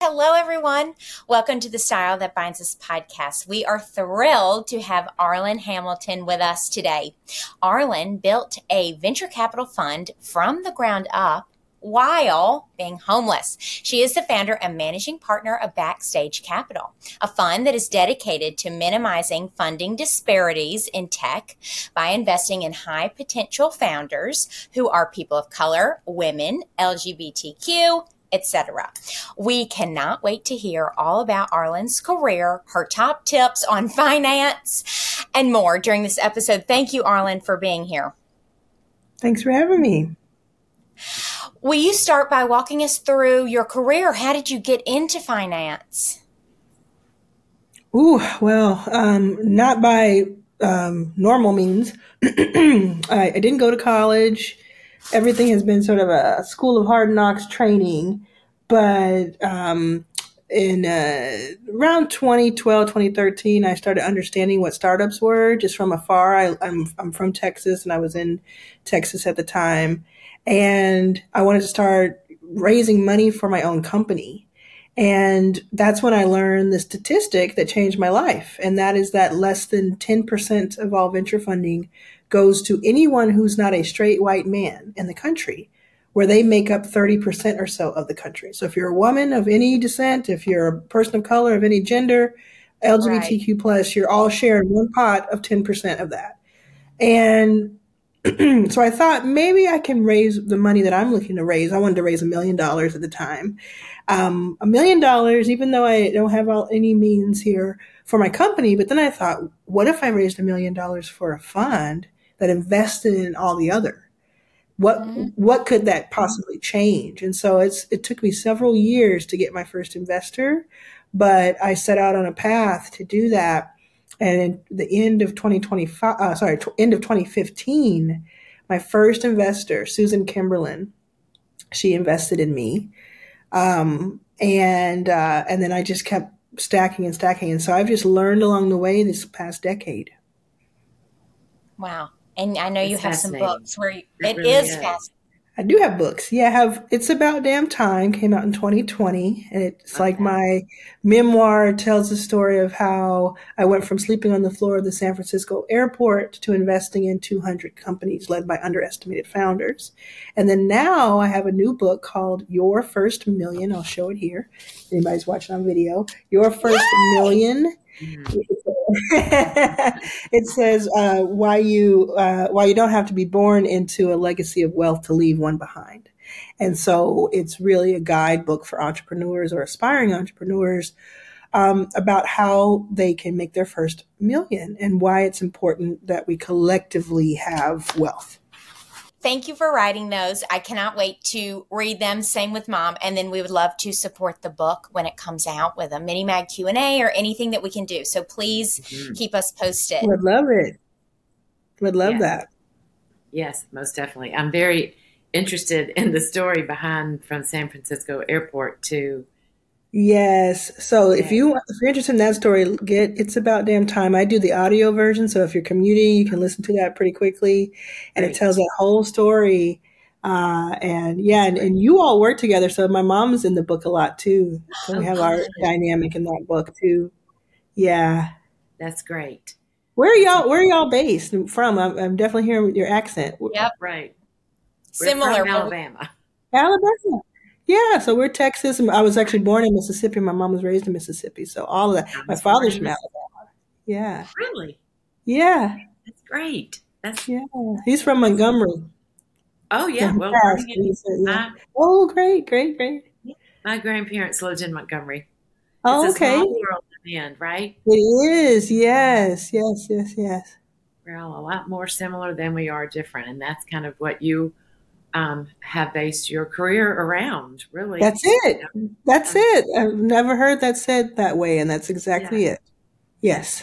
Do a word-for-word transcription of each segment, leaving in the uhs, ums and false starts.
Hello, everyone. Welcome to the Style That Binds Us podcast. We are thrilled to have Arlan Hamilton with us today. Arlan built a venture capital fund from the ground up while being homeless. She is the founder and managing partner of Backstage Capital, a fund that is dedicated to minimizing funding disparities in tech by investing in high potential founders who are people of color, women, L G B T Q, et cetera. We cannot wait to hear all about Arlan's career, her top tips on finance, and more during this episode. Thank you, Arlan, for being here. Thanks for having me. Will you start by walking us through your career? How did you get into finance? Ooh, well, um, not by um, normal means. I, I didn't go to college. Everything has been sort of a school of hard knocks training. But um, in uh, around twenty twelve, twenty thirteen, I started understanding what startups were just from afar. I, I'm, I'm from Texas, and I was in Texas at the time. And I wanted to start raising money for my own company. And that's when I learned the statistic that changed my life. And that is that less than ten percent of all venture funding goes to anyone who's not a straight white man in the country, where they make up thirty percent or so of the country. So if you're a woman of any descent, if you're a person of color of any gender, L G B T Q plus, you're all sharing one pot of ten percent of that. And so I thought maybe I can raise the money that I'm looking to raise. I wanted to raise a million dollars at the time. Um, a million dollars, even though I don't have all, any means here for my company. But then I thought, what if I raised a million dollars for a fund that invested in all the other? What mm-hmm. what could that possibly change? And so it's it took me several years to get my first investor, but I set out on a path to do that. And in the end of twenty twenty-five, uh, sorry, end of twenty fifteen, my first investor, Susan Kimberlin, she invested in me, um, and uh, and then I just kept stacking and stacking, and so I've just learned along the way this past decade. Wow. And I know It's you have some books where you, it, it really is is. fascinating. I do have books. Yeah, I have It's About Damn Time, came out in twenty twenty. And it's Okay. like my memoir. It tells the story of how I went from sleeping on the floor of the San Francisco airport to investing in two hundred companies led by underestimated founders. And then now I have a new book called Your First Million. I'll show it here. Anybody's watching on video. Your First Yay! Million. Mhm. It says uh, why you uh, why you don't have to be born into a legacy of wealth to leave one behind. And so it's really a guidebook for entrepreneurs or aspiring entrepreneurs um, about how they can make their first million and why it's important that we collectively have wealth. Thank you for writing those. I cannot wait to read them. Same with Mom. And then we would love to support the book when it comes out with a mini mag Q and A or anything that we can do. So please Mhm. keep us posted. Would love it. Would love Yes. that. Yes, most definitely. I'm very interested in the story behind from San Francisco Airport to Yes. So if yeah. you if you're interested in that story, get It's About Damn Time. I do the audio version, so if you're commuting, you can listen to that pretty quickly, and it Great. tells that whole story. Uh, and yeah, and, and you all work together. So my mom's in the book a lot too. So we Oh, have our good. dynamic in that book too. Yeah. That's great. Where are That's y'all? Where are y'all based from? I'm, I'm definitely hearing your accent. Yep. right. We're Similar. from but- Alabama. Alabama. Yeah, so we're Texas. I was actually born in Mississippi. My mom was raised in Mississippi. So all of that. I My was born father's in from Mississippi. Alabama. Yeah. Really? Yeah. That's great. That's Yeah. He's from Montgomery. oh So yeah. he Well, passed, Birmingham- but he said, yeah. my, Oh, great, great, great. my grandparents lived in Montgomery. Oh, It's a okay. small world in the end, right? It is. Yes, yes, yes, yes. We're all a lot more similar than we are different, and that's kind of what you um, have based your career around, really. That's it. That's it. I've never heard that said that way, and that's exactly Yeah. it. Yes.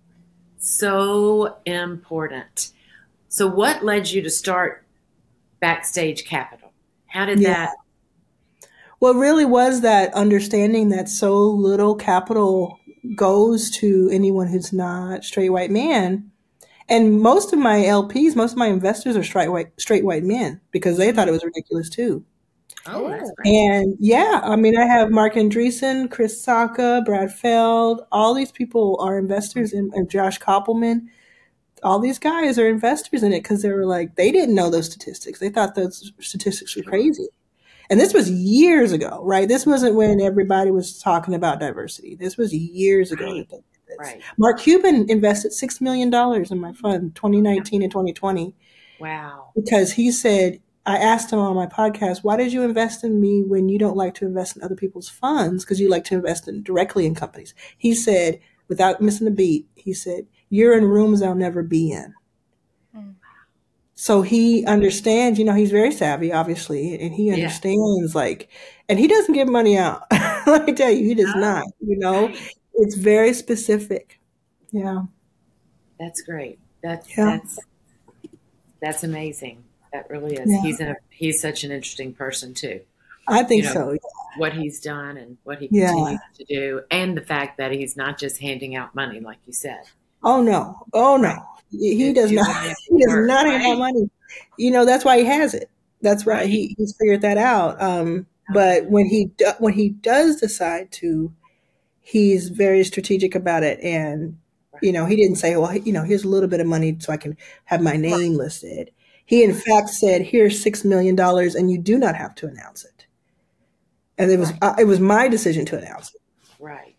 So important. So what led you to start Backstage Capital? How did Yeah. that? What really was that understanding that so little capital goes to anyone who's not straight white man. And most of my L Ps, most of my investors are straight white, straight white men because they thought it was ridiculous too. Oh, that's Ooh. great. And yeah, I mean, I have Mark Andreessen, Chris Sacca, Brad Feld. All these people are investors in, and Josh Koppelman. All these guys are investors in it because they were like, they didn't know those statistics. They thought those statistics were Sure. crazy. And this was years ago, right? This wasn't when everybody was talking about diversity. This was years ago Right. that they did this. Right. Mark Cuban invested six million dollars in my fund, twenty nineteen and twenty twenty, Wow. because he said, I asked him on my podcast, why did you invest in me when you don't like to invest in other people's funds? Because you like to invest in directly in companies. He said, without missing a beat, he said, you're in rooms I'll never be in. Mm. So he understands, you know, he's very savvy, obviously, and he Yeah. understands, like, and he doesn't give money out. Let me tell you, he does No. not, you know, Right. it's very specific. Yeah. That's great. That's Yeah. that's that's amazing. That really is. Yeah. He's a he's such an interesting person too. I think You know, so. what he's done and what he Yeah. continues to do, and the fact that he's not just handing out money, like you said. Oh, no. Oh, no. Right. He he It's does not, using it he does for- not have that right. money. You know, that's why he has it. That's why Right. he, he's figured that out. Um, but when he, do, when he does decide to, he's very strategic about it. And, you know, he didn't say, well, you know, here's a little bit of money so I can have my name listed. He, in fact, said, here's six million dollars and you do not have to announce it. And it was, Right. uh, it was my decision to announce it. Right.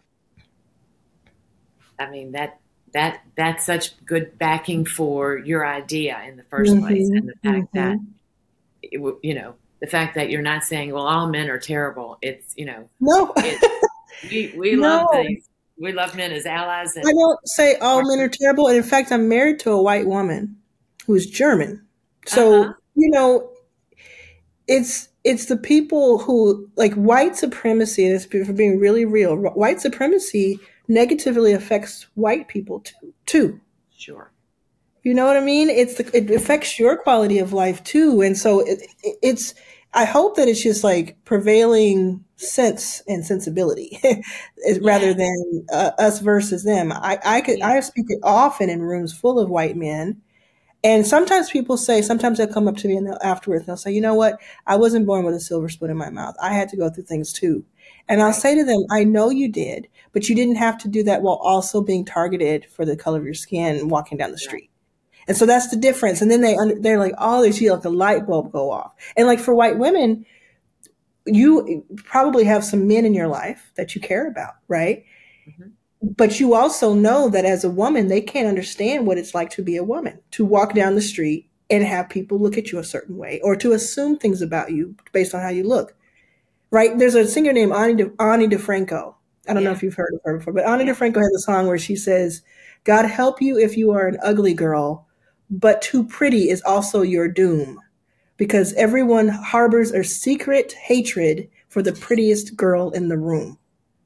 I mean that that that's such good backing for your idea in the first place, Mhm, and the fact that mhm. it, w- you know the fact that you're not saying, well, all men are terrible. It's you know No, it, we we love No. these we love men as allies, and I don't say all men are terrible. And in fact, I'm married to a white woman who's German. So, Uh-huh. you know, it's it's the people who, like, white supremacy, and it's for being really real, white supremacy negatively affects white people too. too. sure, You know what I mean? It's the, it affects your quality of life too. And so it, it, it's, I hope that it's just like prevailing sense and sensibility rather Yeah. than uh, us versus them. I, I could, Yeah. I speak it often in rooms full of white men. And sometimes people say, sometimes they'll come up to me and they'll, afterwards they'll say, you know what? I wasn't born with a silver spoon in my mouth. I had to go through things too. And I'll Right. say to them, I know you did, but you didn't have to do that while also being targeted for the color of your skin walking down the street. And so that's the difference. And then they under, they're like, oh, they see like a light bulb go off. And like for white women, you probably have some men in your life that you care about, right? Mhm. But you also know that as a woman, they can't understand what it's like to be a woman, to walk down the street and have people look at you a certain way or to assume things about you based on how you look, right? There's a singer named Ani, De, Ani DeFranco. I don't know Yeah. if you've heard of her before, but Ani Yeah. DeFranco has a song where she says, God help you if you are an ugly girl, but too pretty is also your doom, because everyone harbors a secret hatred for the prettiest girl in the room.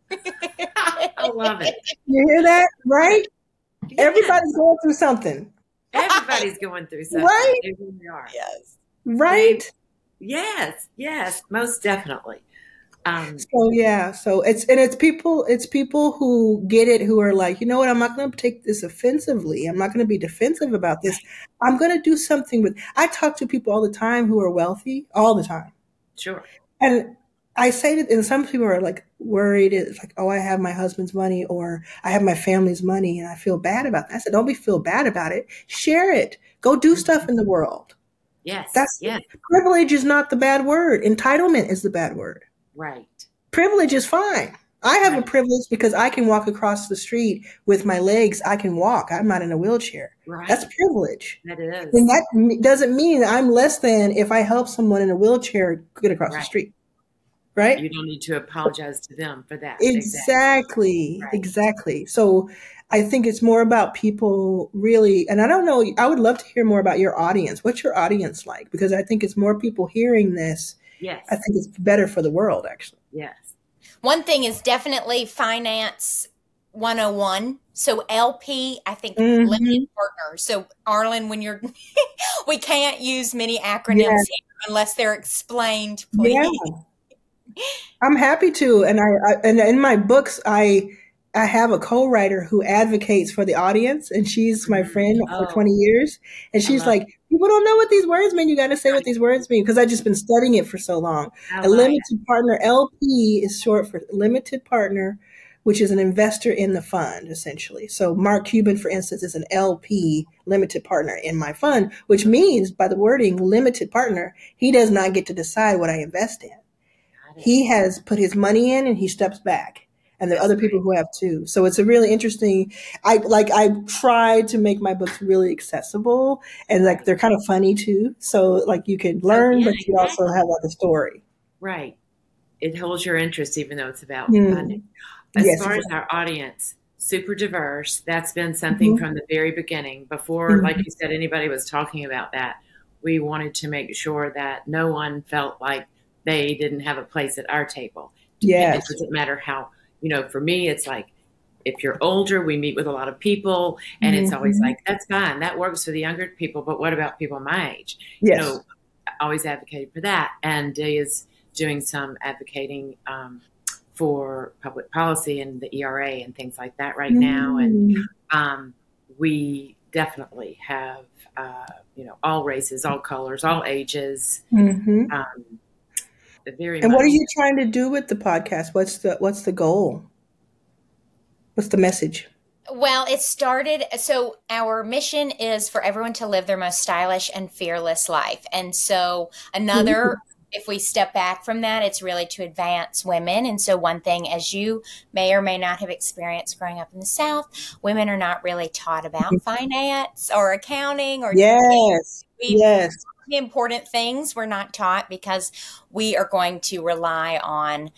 I love it. You hear that? Right? Yeah. Everybody's going through something, Everybody's going through something. Right? They really are. Yes. right? Yes, yes, most definitely. Um, So yeah, so it's and it's people it's people who get it, who are like, you know what, I'm not going to take this offensively. I'm not going to be defensive about this. I'm going to do something with. I talk to people all the time who are wealthy, all the time, sure. and I say that, and some people are like worried. It's like, oh, I have my husband's money or I have my family's money, and I feel bad about that. I said, don't be feel bad about it. Share it. Go do stuff in the world. Yes. That's yes. Privilege is not the bad word. Entitlement is the bad word. Right. Privilege is fine. I have Right. a privilege because I can walk across the street with my legs. I can walk. I'm not in a wheelchair. Right. That's privilege. That is. And that m- doesn't mean that I'm less than if I help someone in a wheelchair get across the Right. street. Right? You don't need to apologize to them for that. Exactly. Right. Exactly. So I think it's more about people really, and I don't know, I would love to hear more about your audience. What's your audience like? Because I think it's more people hearing this. Yes. I think it's better for the world, actually. Yes. One thing is definitely finance one oh one. So L P, I think Mhm. limited partners. So Arlen, when you're, we can't use many acronyms Yeah. here unless they're explained, please. Yeah. I'm happy to, and I, I and in my books, I I have a co-writer who advocates for the audience, and she's my friend Oh. for twenty years, and I she's love like, People don't know what these words mean. You got to say what these words mean because I've just been studying it for so long. I A like it. limited partner, L P, is short for limited partner, which is an investor in the fund, essentially. So Mark Cuban, for instance, is an L P, limited partner in my fund, which means by the wording limited partner, he does not get to decide what I invest in. Got it. He has put his money in and he steps back. And there are That's other people who have too. So it's a really interesting, I like, I try to make my books really accessible and like, they're kind of funny too. So like you can learn, yeah, but you also exactly. have like a story. Right. It holds your interest even though it's about Mm. funding. As Yes, far as exactly. our audience, super diverse. That's been something Mhm. from the very beginning. Before, Mhm. like you said, anybody was talking about that, we wanted to make sure that no one felt like they didn't have a place at our table. It Yes. doesn't matter how, you know, for me, it's like, if you're older, we meet with a lot of people, and it's always Mhm. like, that's fine. That works for the younger people, but what about people my age? You Yes. know, I always advocated for that. And Day is doing some advocating um, for public policy and the E R A and things like that right now. And Mm. um, we definitely have, uh, you know, all races, all colors, all ages. Mhm. Um, very And what are much. you trying to do with the podcast? What's the what's the goal? What's the message? Well, it started. So, our mission is for everyone to live their most stylish and fearless life. And so, another, if we step back from that, it's really to advance women. And so, one thing, as you may or may not have experienced growing up in the South, women are not really taught about finance or accounting or Yes. we, Yes. the important things we're not taught because we are going to rely on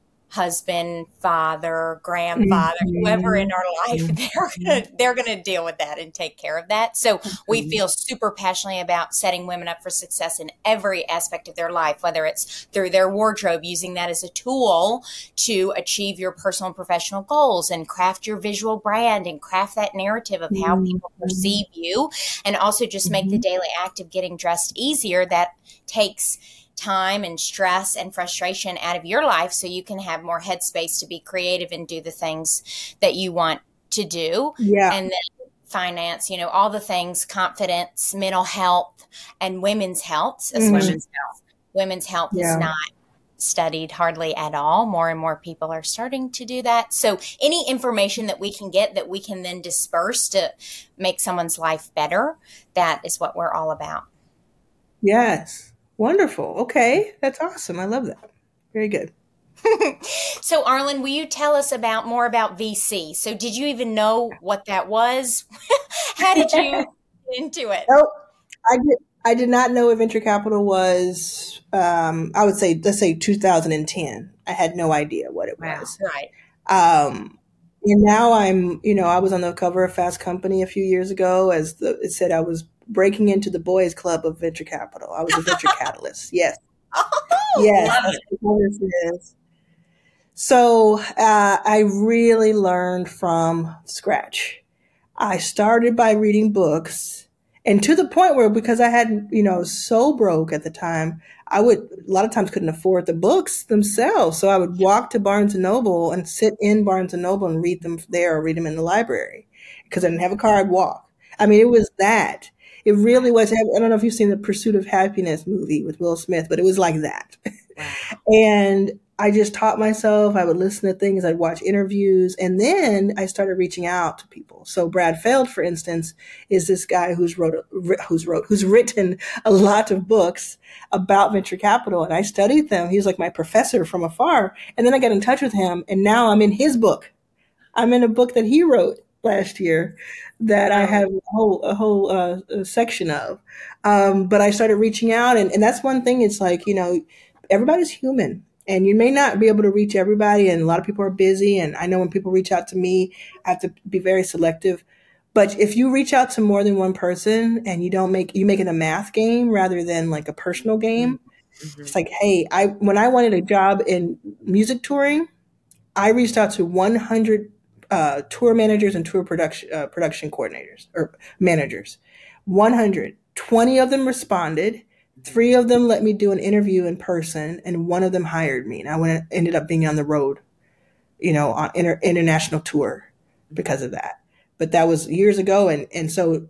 husband, father, grandfather, whoever in our life, they're gonna they're gonna deal with that and take care of that. So we feel super passionately about setting women up for success in every aspect of their life, whether it's through their wardrobe, using that as a tool to achieve your personal and professional goals and craft your visual brand and craft that narrative of how people perceive you, and also just make the daily act of getting dressed easier. That takes time and stress and frustration out of your life so you can have more headspace to be creative and do the things that you want to do. Yeah. And then finance, you know, all the things, confidence, mental health, and women's health, especially Women's health. women's health Yeah. is not studied hardly at all. More and more people are starting to do that. So any information that we can get that we can then disperse to make someone's life better, that is what we're all about. Yes. Wonderful. Okay. That's awesome. I love that. Very good. So, Arlen, will you tell us about more about V C? So, did you even know what that was? How did you get into it? Oh, I did. I did not know what venture capital was. Um, I would say, let's say, two thousand ten. I had no idea what it Wow. was. Right. Um, and now I'm, you know, I was on the cover of Fast Company a few years ago. As the, it said, I was breaking into the boys' club of venture capital. I was a venture catalyst. Yes. Oh, Yes. love That's what this is. So uh, I really learned from scratch. I started by reading books, and to the point where, because I had, you know, so broke at the time, I would a lot of times couldn't afford the books themselves. So I would walk to Barnes and Noble and sit in Barnes and Noble and read them there or read them in the library because I didn't have a car. I'd walk. I mean, it was that. It really was. I don't know if you've seen the Pursuit of Happiness movie with Will Smith, but it was like that. Wow. And I just taught myself. I would listen to things. I'd watch interviews. And then I started reaching out to people. So Brad Feld, for instance, is this guy who's wrote, who's wrote, who's written a lot of books about venture capital. And I studied them. He was like my professor from afar. And then I got in touch with him. And now I'm in his book. I'm in a book that he wrote last year that I have a whole, a whole uh, a section of. Um, but I started reaching out. And, and that's one thing. It's like, you know, everybody's human. And you may not be able to reach everybody, and a lot of people are busy. And I know when people reach out to me, I have to be very selective. But if you reach out to more than one person and you don't make, you make it a math game rather than like a personal game. Mm-hmm. It's like, hey, I when I wanted a job in music touring, I reached out to one hundred uh, tour managers and tour production uh, production coordinators or managers. one hundred. twenty of them responded. Three of them let me do an interview in person, and one of them hired me. And I went, ended up being on the road, you know, on inter, international tour because of that. But that was years ago. And, and so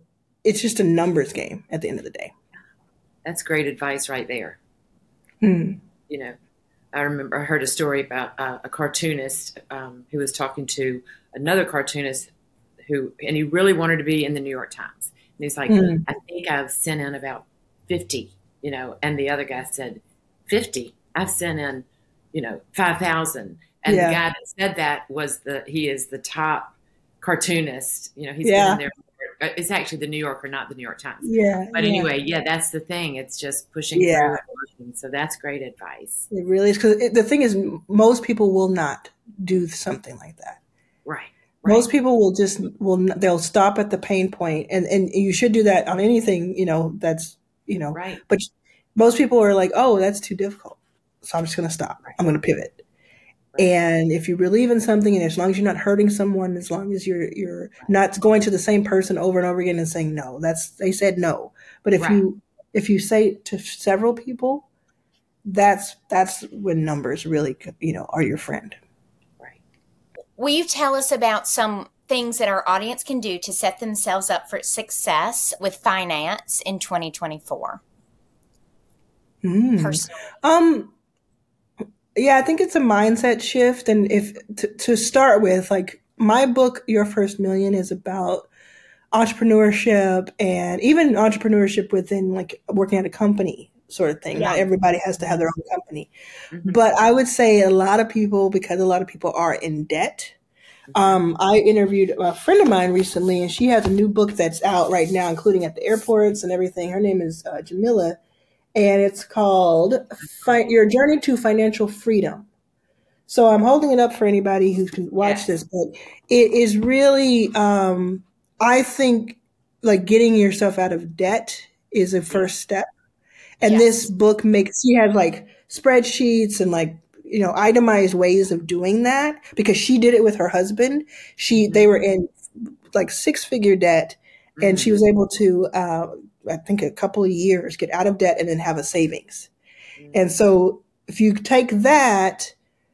it's just a numbers game at the end of the day. That's great advice right there. Hmm. You know, I remember I heard a story about uh, a cartoonist um, who was talking to another cartoonist who, and he really wanted to be in the New York Times. And he's like, Hmm. I think I've sent in about fifty, you know, and the other guy said, fifty? I've sent in, you know, five thousand. And Yeah. the guy that said that was the, he is the top cartoonist. You know, he's Yeah. been in there. It's actually the New Yorker, not the New York Times. Yeah. But yeah. anyway, yeah, that's the thing. It's just pushing Yeah. through and working. So that's great advice. It really is. Because the thing is, most people will not do something like that. Right. Right. Most people will just, will they'll stop at the pain point. And, and you should do that on anything, you know, that's, you know, Right. but most people are like, oh, that's too difficult. So I'm just going to stop. I'm going to pivot. And if you believe in something, and as long as you're not hurting someone, as long as you're you're not going to the same person over and over again and saying no, that's they said no. But if Right. you if you say to several people, that's that's when numbers really, you know, are your friend. Right. Will you tell us about some things that our audience can do to set themselves up for success with finance in twenty twenty-four? Mm. Personally. Um. Yeah, I think it's a mindset shift. And if to, to start with, like my book, Your First Million, is about entrepreneurship and even entrepreneurship within like working at a company sort of thing. Yeah. Not everybody has to have their own company. Mhm. But I would say a lot of people, because a lot of people are in debt. Um, I interviewed a friend of mine recently, and she has a new book that's out right now, including at the airports and everything. Her name is uh, Jamila. And it's called Fi- Your Journey to Financial Freedom. So I'm holding it up for anybody who can watch Yes. this, but it is really, um, I think, like getting yourself out of debt is a first step. And Yes. this book makes, she has like spreadsheets and like, you know, itemized ways of doing that because she did it with her husband. She, they were in like six figure debt and she was able to, uh, I think a couple of years, get out of debt and then have a savings. And so if you take that,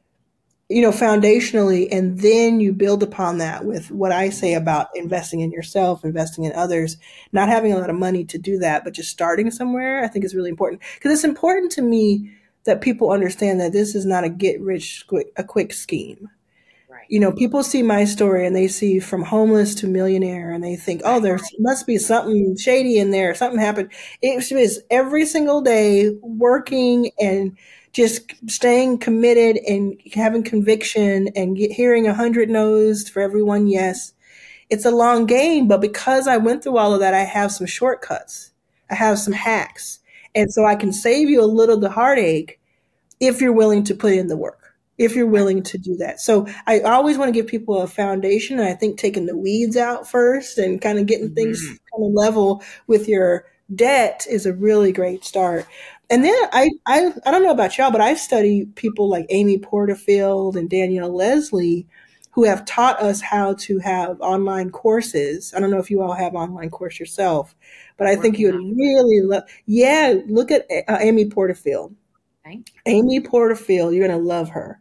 you know, foundationally, and then you build upon that with what I say about investing in yourself, investing in others, not having a lot of money to do that, but just starting somewhere, I think is really important. Because it's important to me that people understand that this is not a get rich quick, a quick scheme. Right. You know, people see my story and they see from homeless to millionaire and they think, oh, there must be something shady in there. Something happened. It was every single day working and just staying committed and having conviction and get, hearing a hundred no's for every one yes. It's a long game, but because I went through all of that, I have some shortcuts. I have some hacks. And so I can save you a little the heartache if you're willing to put in the work. If you're willing to do that. So I always want to give people a foundation. And I think taking the weeds out first and kind of getting things kind of level with your debt is a really great start. And then I, I, I don't know about y'all, but I study people like Amy Porterfield and Danielle Leslie who have taught us how to have online courses. I don't know if you all have online course yourself, but I think you would really love, yeah, look at uh, Amy Porterfield. Thank you. Amy Porterfield, you're going to love her.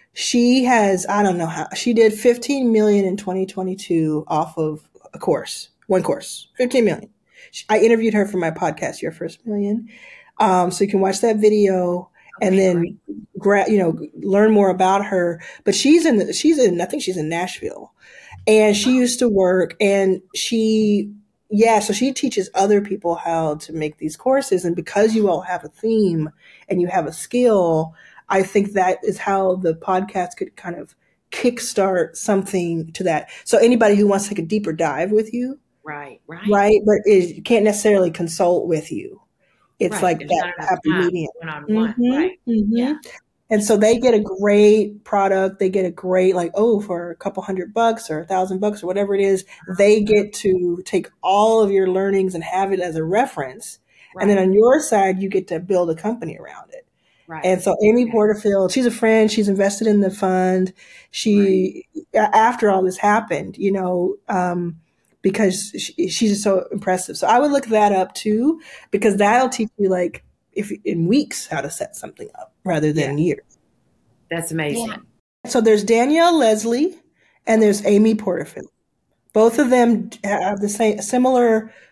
She has, I don't know how, she did fifteen million in twenty twenty-two off of a course, one course, fifteen million. I interviewed her for my podcast, Your First Million. Um, so you can watch that video and then, gra- you know, learn more about her. But she's in, she's in, I think she's in Nashville, and she used to work, and she, yeah, so she teaches other people how to make these courses. And because you all have a theme and you have a skill, I think that is how the podcast could kind of kickstart something to that. So anybody who wants to take a deeper dive with you, Right, right. right, but is, can't necessarily consult with you. It's Right. like There's that not happy enough time medium. one-on-one. Mhm, Right. mhm. Yeah. And so they get a great product. They get a great, like, oh, for a couple hundred bucks or a thousand bucks or whatever it is, they get to take all of your learnings and have it as a reference. Right. And then on your side, you get to build a company around it. Right. And so Amy Porterfield, she's a friend. She's invested in the fund. She, after all this happened, you know, um, because she, she's just so impressive. So I would look that up too, because that'll teach you like if in weeks how to set something up rather than Yeah. years. That's amazing. Yeah. So there's Danielle Leslie and there's Amy Porterfield. Both of them have the same similar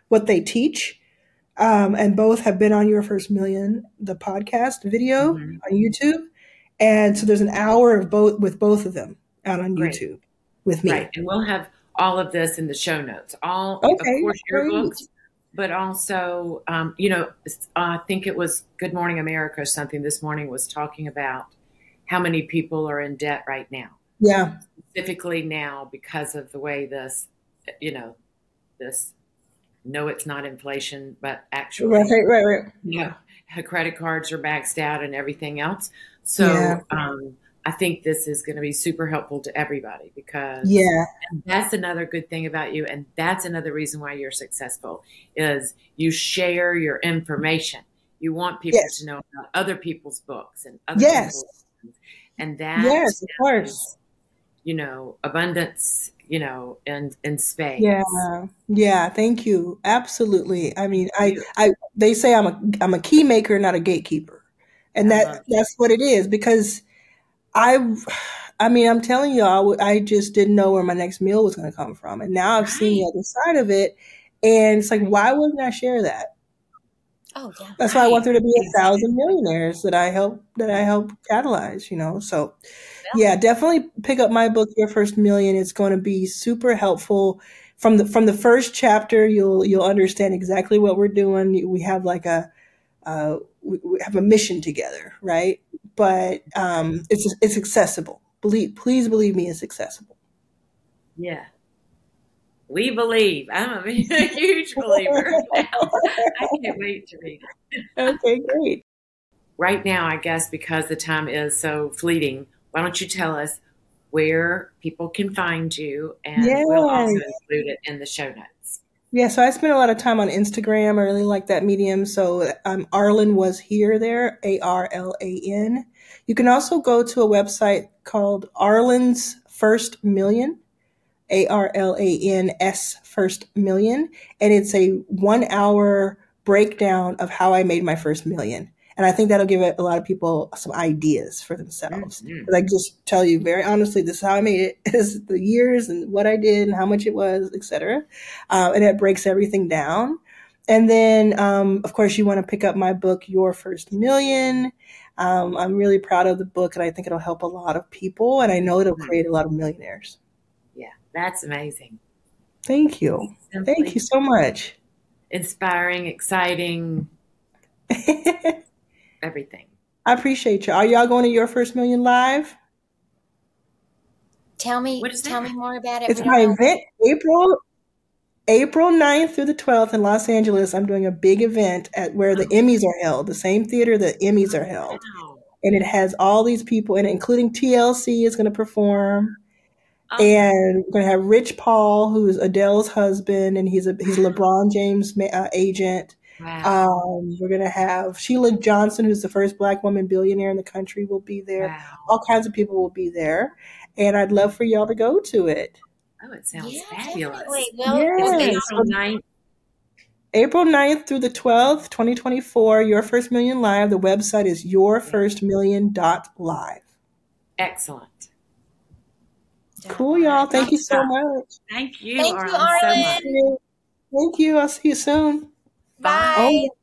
what they teach. Um, and both have been on Your First Million, the podcast video Mm-hmm. on YouTube. And so there's an hour of both with both of them out on Great. YouTube with me. Right. And we'll have all of this in the show notes. All, Okay, of course, your great. books, but also, um, you know, I think it was Good Morning America or something this morning was talking about how many people are in debt right now. Yeah. Specifically now because of the way this, you know, this, no, it's not inflation, but actually, Right, right, right. you know, credit cards are maxed out and everything else. So Yeah. um, I think this is going to be super helpful to everybody because Yeah. and that's another good thing about you. And that's another reason why you're successful is you share your information. You want people Yes. to know about other people's books and other Yes. people's books. And that Yes, of course. is, you know, abundance, you know, and in spades. Yeah. Yeah. Thank you. Absolutely. I mean, I, You- I, they say I'm a, I'm a key maker, not a gatekeeper. And I that, love that. that's what it is because I, I mean, I'm telling you, I, w- I just didn't know where my next meal was going to come from. And now I've seen the Right. other side of it. And it's like, why wouldn't I share that? Oh, yeah. That's why I want Right. there to be a Exactly. thousand millionaires that I help, that I help catalyze, you know? So yeah, definitely pick up my book, Your First Million. It's going to be super helpful. From the from the first chapter, you'll you'll understand exactly what we're doing. We have like a uh, we, we have a mission together, right? But um, it's it's accessible. Believe, please believe me, it's accessible. Yeah. We believe. I'm a, a huge believer now. I can't wait to read it. Okay, great. Right now, I guess because the time is so fleeting, why don't you tell us where people can find you? And we'll also Yes. include it in the show notes. Yeah, so I spend a lot of time on Instagram. I really like that medium. So um, Arlan was here there, A R L A N. You can also go to a website called Arlan's First Million, A R L A N S First Million. And it's a one hour breakdown of how I made my first million. And I think that'll give a lot of people some ideas for themselves. Mhm. But I just tell you very honestly, this is how I made it. It's the years and what I did and how much it was, et cetera. Um, and it breaks everything down. And then, um, of course, you want to pick up my book, Your First Million. Um, I'm really proud of the book, and I think it'll help a lot of people. And I know it'll Mhm. create a lot of millionaires. Yeah, that's amazing. Thank you. Simply Thank you so much. inspiring, exciting, I everything. appreciate you. Are y'all going to Your First Million Live? Tell me, What is tell that? me more about it. It's We don't my know. event, April April ninth through the twelfth in Los Angeles. I'm doing a big event at where the Emmys are held, the same theater the Emmys are held. Wow. And it has all these people in it, including T L C is going to perform. Oh, And we're going to have Rich Paul, who is Adele's husband, and he's a he's LeBron James ma- uh, agent. wow. Um, we're going to have Sheila Johnson, who's the first Black woman billionaire in the country, will be there. Wow. All kinds of people will be there. And I'd love for y'all to go to it. Oh, it sounds Yeah, fabulous. definitely. Well, It's we'll Yes. be April ninth. April ninth through the twelfth, twenty twenty-four, Your First Million Live. The website is your first million dot live. Excellent. Cool, y'all. Thank you so much. Thank you, Thank you, Arlen, so Arlen. much. Thank you. I'll see you soon. Bye. Oh,